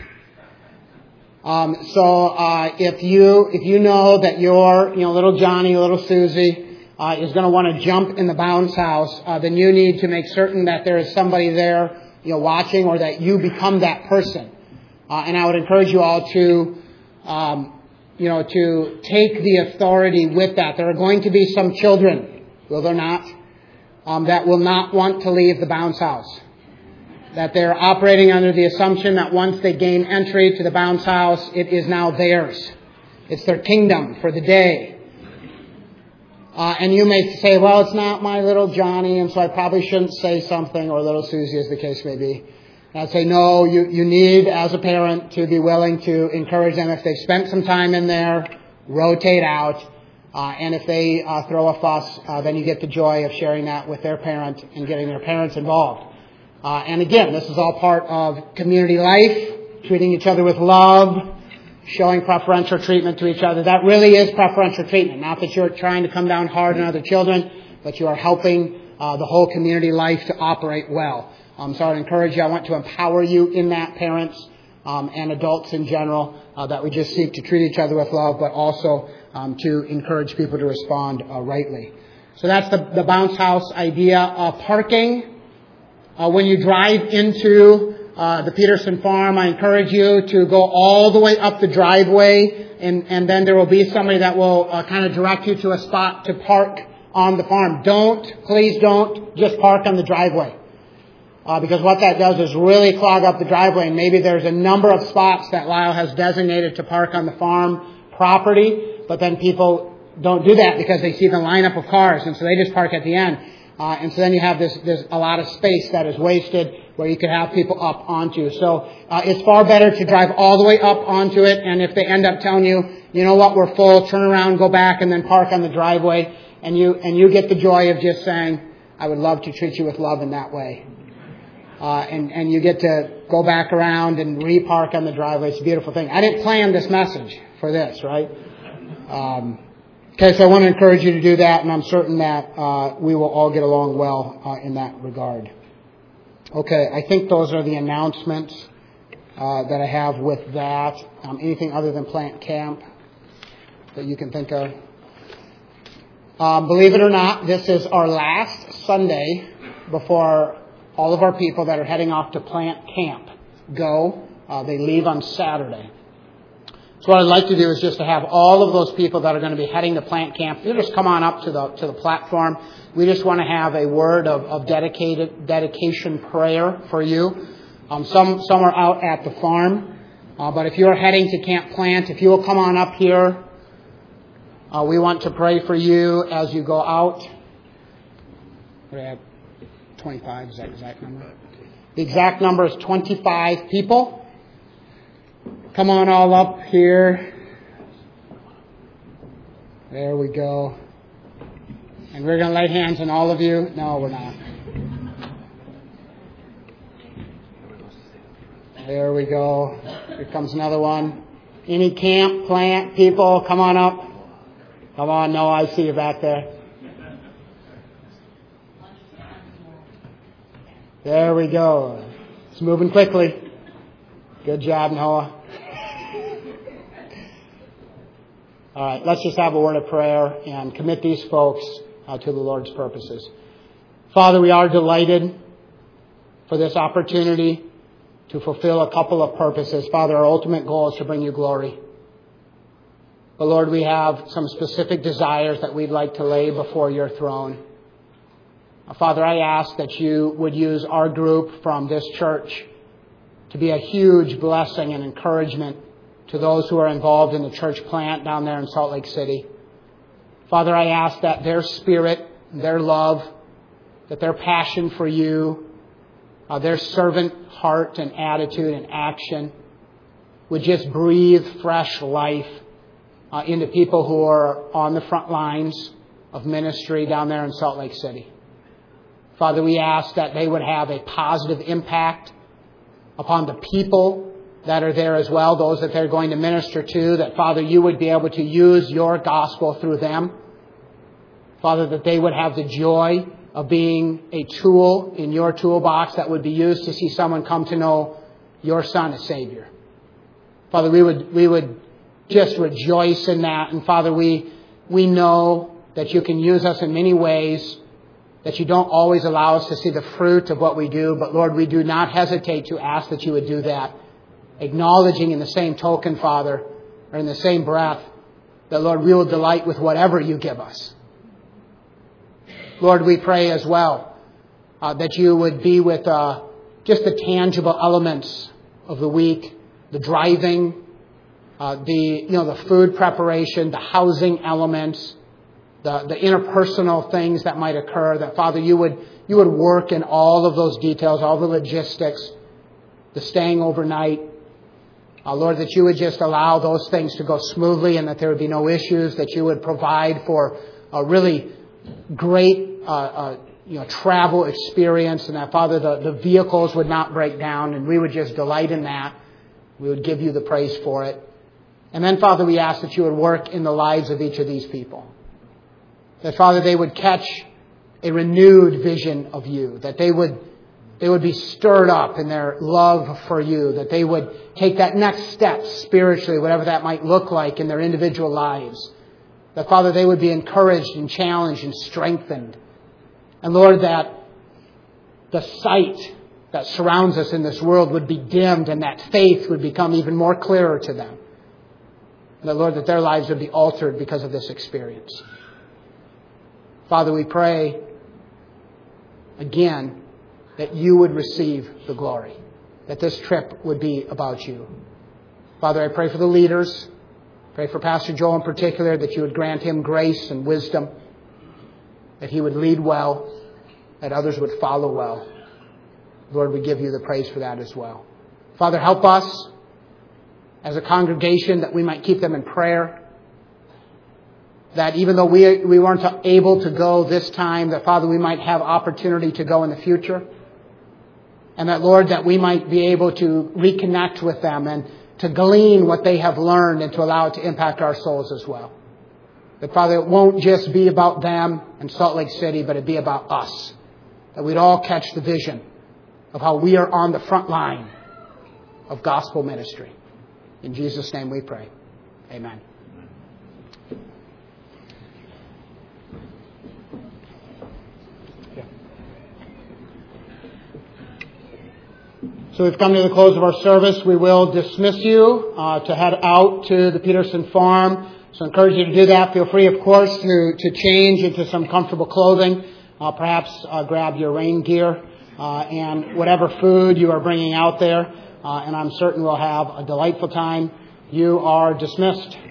Um, so uh, if you if you know that your you know little Johnny, little Susie, Uh, is going to want to jump in the bounce house, uh, then you need to make certain that there is somebody there, you know, watching, or that you become that person. Uh, and I would encourage you all to, um, you know, to take the authority with that. There are going to be some children, will there not, um, that will not want to leave the bounce house. That they're operating under the assumption that once they gain entry to the bounce house, it is now theirs. It's their kingdom for the day. Uh, and you may say, well, it's not my little Johnny, and so I probably shouldn't say something, or little Susie, as the case may be. And I'd say, no, you, you need, as a parent, to be willing to encourage them. If they've spent some time in there, rotate out. Uh, and if they uh, throw a fuss, uh, then you get the joy of sharing that with their parent and getting their parents involved. Uh, and again, this is all part of community life, treating each other with love, showing preferential treatment to each other. That really is preferential treatment. Not that you're trying to come down hard on other children, but you are helping uh, the whole community life to operate well. Um, so I would encourage you, I want to empower you in that, parents um, and adults in general, uh, that we just seek to treat each other with love, but also um, to encourage people to respond uh, rightly. So that's the, the bounce house idea. Uh, parking, uh, when you drive into Uh, the Peterson Farm, I encourage you to go all the way up the driveway, and, and then there will be somebody that will uh, kind of direct you to a spot to park on the farm. Don't, please don't just park on the driveway. Uh, because what that does is really clog up the driveway, and maybe there's a number of spots that Lyle has designated to park on the farm property, but then people don't do that because they see the lineup of cars, and so they just park at the end. Uh, and so then you have this, there's a lot of space that is wasted where you could have people up onto. So uh, it's far better to drive all the way up onto it. And if they end up telling you, you know what, we're full, turn around, go back, and then park on the driveway, and you and you get the joy of just saying, I would love to treat you with love in that way. Uh, and, and you get to go back around and re-park on the driveway. It's a beautiful thing. I didn't plan this message for this, right? Um, Okay, so I want to encourage you to do that, and I'm certain that uh, we will all get along well uh, in that regard. Okay, I think those are the announcements uh, that I have with that. Um, anything other than plant camp that you can think of? Um, believe it or not, this is our last Sunday before all of our people that are heading off to plant camp go. Uh, they leave on Saturday. So what I'd like to do is just to have all of those people that are going to be heading to plant camp, you just come on up to the to the platform. We just want to have a word of, of dedicated dedication prayer for you. Um, some some are out at the farm, uh, but if you're heading to Camp Plant, if you will come on up here, uh, we want to pray for you as you go out. What do I have? twenty-five is that the exact number? The exact number is twenty-five people. Come on all up here. There we go. And we're going to lay hands on all of you. No, we're not. There we go. Here comes another one. Any camp, plant, people, come on up. Come on. No, I see you back there. There we go. It's moving quickly. Good job, Noah. All right, let's just have a word of prayer and commit these folks uh, to the Lord's purposes. Father, we are delighted for this opportunity to fulfill a couple of purposes. Father, our ultimate goal is to bring you glory. But Lord, we have some specific desires that we'd like to lay before your throne. Uh, Father, I ask that you would use our group from this church to be a huge blessing and encouragement to those who are involved in the church plant down there in Salt Lake City. Father, I ask that their spirit, their love, that their passion for you, uh, their servant heart and attitude and action would just breathe fresh life uh, into people who are on the front lines of ministry down there in Salt Lake City. Father, we ask that they would have a positive impact upon the people that are there as well, those that they're going to minister to, that, Father, you would be able to use your gospel through them. Father, that they would have the joy of being a tool in your toolbox that would be used to see someone come to know your Son as Savior. Father, we would we would just rejoice in that. And Father, we we know that you can use us in many ways, that you don't always allow us to see the fruit of what we do. But Lord, we do not hesitate to ask that you would do that, acknowledging in the same token, Father, or in the same breath, that, Lord, we will delight with whatever you give us. Lord, we pray as well uh, that you would be with uh, just the tangible elements of the week, the driving, uh, the you know the food preparation, the housing elements, the, the interpersonal things that might occur. That, Father, you would you would work in all of those details, all the logistics, the staying overnight. Uh, Lord, that you would just allow those things to go smoothly and that there would be no issues, that you would provide for a really great uh, uh, you know, travel experience, and that, Father, the, the vehicles would not break down, and we would just delight in that. We would give you the praise for it. And then, Father, we ask that you would work in the lives of each of these people. That, Father, they would catch a renewed vision of you, that they would They would be stirred up in their love for you, that they would take that next step spiritually, whatever that might look like in their individual lives. That, Father, they would be encouraged and challenged and strengthened. And, Lord, that the sight that surrounds us in this world would be dimmed and that faith would become even more clearer to them. And that, Lord, that their lives would be altered because of this experience. Father, we pray again that you would receive the glory, that this trip would be about you. Father, I pray for the leaders. Pray for Pastor Joel in particular, that you would grant him grace and wisdom, that he would lead well, that others would follow well. Lord, we give you the praise for that as well. Father, help us as a congregation that we might keep them in prayer, that even though we, we weren't able to go this time, that, Father, we might have opportunity to go in the future. And that, Lord, that we might be able to reconnect with them and to glean what they have learned and to allow it to impact our souls as well. That, Father, it won't just be about them and Salt Lake City, but it'd be about us. That we'd all catch the vision of how we are on the front line of gospel ministry. In Jesus' name we pray. Amen. So we've come to the close of our service. We will dismiss you uh, to head out to the Peterson farm. So I encourage you to do that. Feel free, of course, to, to change into some comfortable clothing. Uh, perhaps uh, grab your rain gear uh, and whatever food you are bringing out there. Uh, and I'm certain we'll have a delightful time. You are dismissed.